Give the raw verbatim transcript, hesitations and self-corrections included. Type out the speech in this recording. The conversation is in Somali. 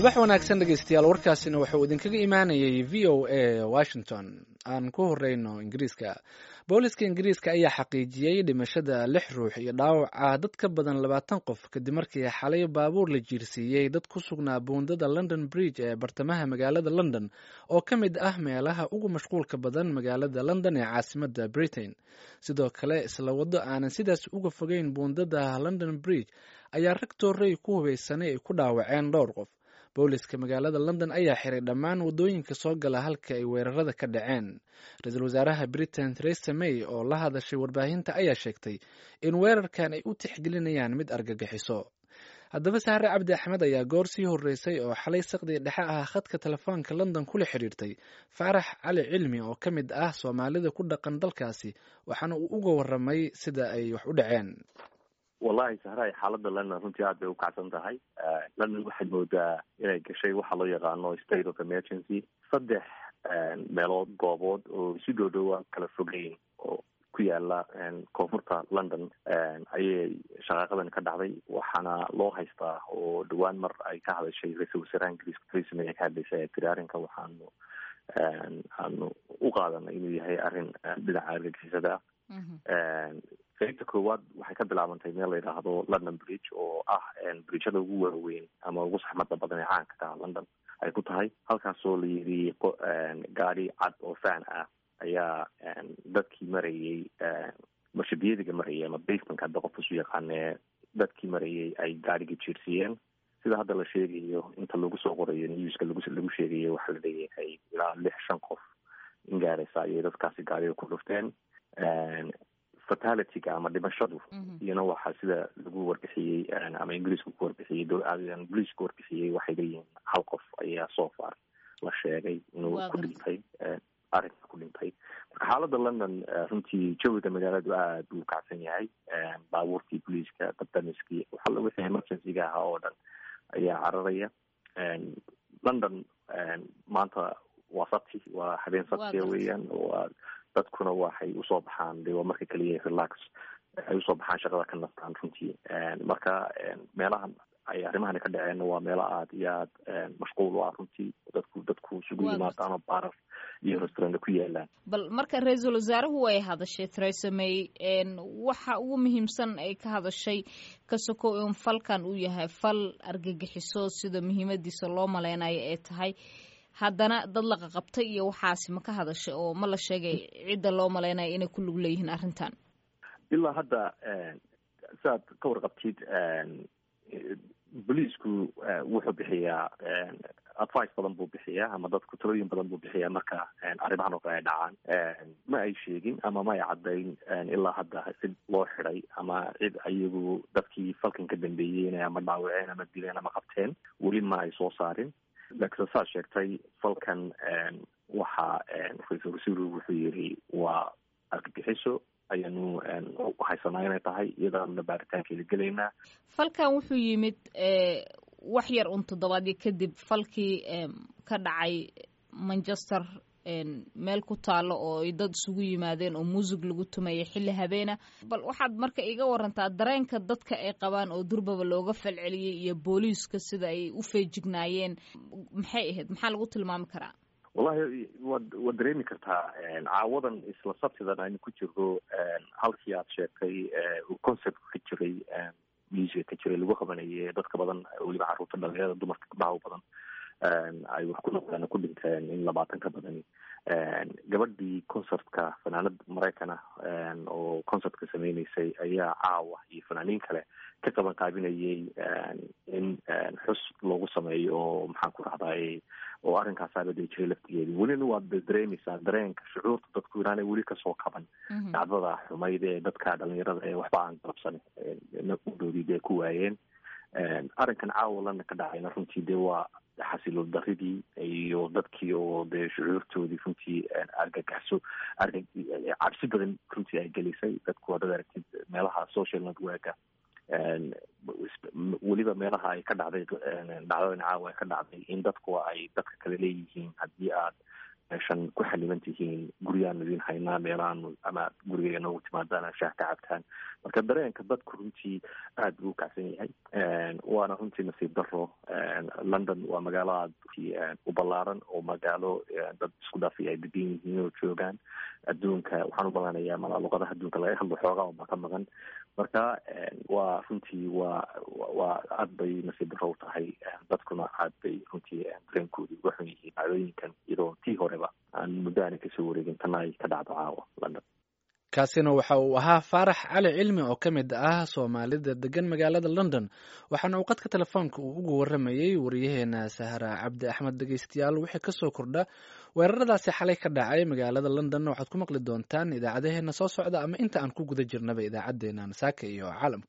subax wanaagsan dhegeystayaal, warkaasina wuxuu idinkaga imaanayay v o a Washington. Aan ku horeyno Ingiriiska. Booliska Ingiriiska ayaa xaqiijiyey dhimashada lix ruux iyo dhaawaca dad ka badan labaatan qof kadib markii xalay baabuur la jiirsiiyey dad ku sugnaa buundada London Bridge ee bartamaha magaalada London oo ka mid ah meelaha ugu mashquulka badan magaalada London ee caasimadda Britain. Sidoo kale isla waddo aanan sidaas uga fogeyn buundada London Bridge ayaa rag toorey ku hubeysanay ay ku dhaawaceen dhowr qof. Booliska magaalada London ayaa xiray dhammaan wadooyinka soo gala halka ay weerarada ka dhaceen. Ra-iisul wasaaraha Britain Theresa May oo la hadashay warbaahinta ayaa sheegtay in weerarkan ay u tixgelinayaan mid argagixiso. Haddaba Sahre Cabdi Axmed ayaa goor sii horeysay oo xalay saqdi dhexe ah khadka telefoonka London kula xiriirtay Faarax Cali Cilmi oo ka mid ah Soomaalida ku dhaqan dalkaasi, waxaana uu uga waramay sida ay wax u dhaceen. wallahi sahray xaaladda London runtii aad bay u kacsan tahay. London waxay moodaa inay gashay waxa loo yaqaano state of emergency. saddex meelood goobood oo si dhow dhow kala fogeyn oo ku yaala koonfurta London ayay shaqaaqadan ka dhacday, waxaana loo haystaa oo dhawaan mar ay ka hadashay ra-iisul wasaaraha Ingiriiska Theresa May ka hadlaysay arrinka waxaanu aanu u qaadanay inuu yahay arrin dhinaca argagixisada. qaybta koowaad waxay ka bilaabantay meel la yidhaahdo London Bridge oo ah bridgeada ugu waaweyn ama ugu saxmadda badan ee caanka ka ah London ay ku tahay. halkaasoo la yidhi gaari cad oo fan ah ayaa dadkii marayey marshabiyadiga marayay ama basementka hadda qofka isu yaqaanee dadkii marayay ay gaarigii jiirsiiyeen. sida hadda la sheegayo inta lagu soo qorayo newska lagu lagu sheegayo waxaa la leeyahay ilaa lix shan qof in gaaraysa ayay dadkaasi gaariga ku dhufteen. fatalityga ama dhimashadu iyana waxaa sida lagu warbixiyey ama ingiriisku ku warbixiyey ingiriisku ku warbixiyey waxay leeyihiin hal qof ayaa so far la sheegay inuu ku dhintay arrinka ku dhintay. marka xaaladda London runtii jawiga magaaladu aad buu kacsan yahay. baabuurtii booliiska, dabdamiskii, waxa wixii emergency-ga ahaa oo dhan ayaa cararaya. London maanta waa sabti, waa habeen sabtiya weeyaan, waa dadkuna waxay usoo baxaan de waa marka kaliya relax ay usoo baxaan shaqada ka nastaan runtii. marka meelahan ay arrimahani ka dhaceen waa meelo aad iyo aad mashquul u ah runtii, dadku dadku isugu yimaadaan oo baarar iyo restaurant ku yaalaan. bal marka ra-iisul wasaaruhu way hadashay Theresa May, waxa ugu muhiimsan ay ka hadashay ka sokow in falkan uu yahay fal argagixiso sida muhiimadiisa loo maleynayo ee tahay, haddana dad la qaqabtay iyo waxaasi ma ka hadashay oo ma la sheegay cidda loo maleynayo inay ku lug leeyihiin arrintan? ilaa hadda saad ka warqabtid booliisku wuxuu bixiyaa advice badan buu bixiyaa ama dadku talooyin badan buu bixiyaa marka arrimahan oo kale ay dhacaan. ma ay sheegin ama ma ay caddayn ilaa hadda cid loo xiday ama cid ayagu dadkii falkan ka dambeeyeen ama dhaawaceen ama dileen ama qabteen weli ma ay soo saarin. laakiin saa sheegtay falkan waxaa ra-iisul wasaaruhu wuxuu yidhi waa argagixiso ayaanu haysanaa inay tahay, iyadaana baaritaankeeda gelaynaa. falkan wuxuu yimid wax yar un toddobaadyo kadib falkii ka dhacay Manchester, meel ku taalo oo ay dad isugu yimaadeen oo muusig lagu tumayay xilli habeena. bal waxaad marka iga warantaa dareenka dadka ay qabaan oo durbaba looga falceliyey iyo booliiska sida ay u feejignaayeen maxay ahayd, maxaa lagu tilmaami karaa? wallahi waad waad dareemi kartaa caawadan isla sabtidan aynu ku jirno halkii aad sheegtay concept ka jiray music ka jiray lagu qabanayay dadka badan weliba carruurta, dhalinyarada, dumarka, gabdhaha badan ay wax ku noqdeen ku dhinteen in labaatan ka badan. gabadhii concertka fanaanad Maraykan ah oo concertka sameynaysay ayaa caawa iyo fanaaniin kale ka qaban qaabinayay in xus loogu sameeyo oo maxaan ku rahday oo arrinkaas aabaday jiray laftigeedii. welina waad dareemaysaa dareenka shucuurta dadku inaanay weli kasoo kaban dhacdada xumayd ee dadka dhalinyarada ee waxba aan qabsan udhoodid ee ku waayeen. arrinkan caawa lana ka dhacayna runtii dee waa xasiloon daridii iyo dadkii oo dee shucuurtoodii runtii argagaxso argag cabsi badan runtii ay gelisay. dadku haddaad aragtid meelaha social networka weliba meelaha ay ka dhacday dhacdadan caawa ay ka dhacday in dadku ay dadka kale leeyihiin haddii aad meeshan ku xaliman tihiin guryaanu idin haynaa meelaanu ama guriga noogu timaadaan shaah ka cabtaan marka dareenka dadku runtii aad buu u kacsan yahay waana runtii nasiib daro london waa magaalo aad u ballaaran oo magaalo dad isku dhaafay ay degan yihiin oo joogaan adduunka waxaan u malanayaa mala luqadaha adduunka laga hadlo xoogaa unbaa ka maqan marka waa runtii waa waa aad bay nasiib daro u tahay dadkuna aad bay runtii dareenkoodu uga xun yihiin dhacdooyinkan iyadoo tii horeba aan muddo aana kasoo wareegin tana ay ka dhacdo caawa london kaasina waxa uu ahaa faarax cali cilmi oo ka mid ah soomaalida degan magaalada london waxaana uu qadka telefoonka uu ugu waramayey wariyaheena sahra cabdi axmed dhegeystayaal wixii kasoo kordha weeraradaasi xalay ka dhacay magaalada london waxaad ku maqli doontaan idaacadaheena soo socda ama inta aan ku guda jirnaba idaacaddeenan saaka iyo caalamka